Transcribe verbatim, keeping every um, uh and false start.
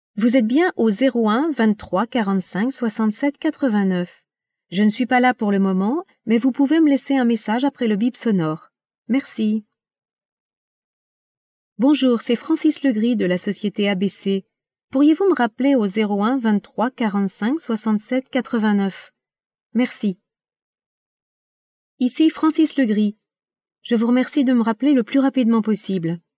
Vous êtes bien au zéro un vingt-trois quarante-cinq soixante-sept quatre-vingt-neuf. Je ne suis pas là pour le moment, mais vous pouvez me laisser un message après le bip sonore. Merci. Bonjour, c'est Francis Legris de la société A B C. Pourriez-vous me rappeler au zéro un vingt-trois quarante-cinq soixante-sept quatre-vingt-neuf? Merci. Ici Francis Legris. Je vous remercie de me rappeler le plus rapidement possible.